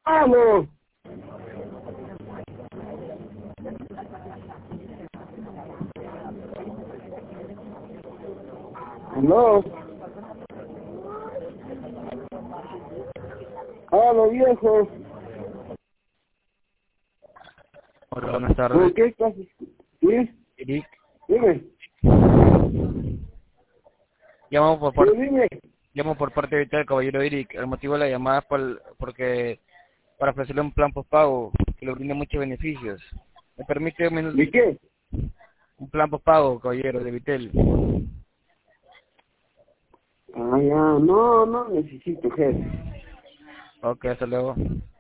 ¡Aló! ¿Aló? ¡Aló, viejo! Hola, buenas tardes. ¿Por qué estás? ¿Sí? Eric, Dime. llamo por, Sí, par- dime. llamo por parte de del caballero Eric. El motivo de la llamada es porque para ofrecerle un plan postpago que le brinda muchos beneficios. ¿Me permite un minuto? ¿De qué? Un plan postpago, caballero, de Vitel. Ah, ya. No necesito, jefe. Ok, hasta luego.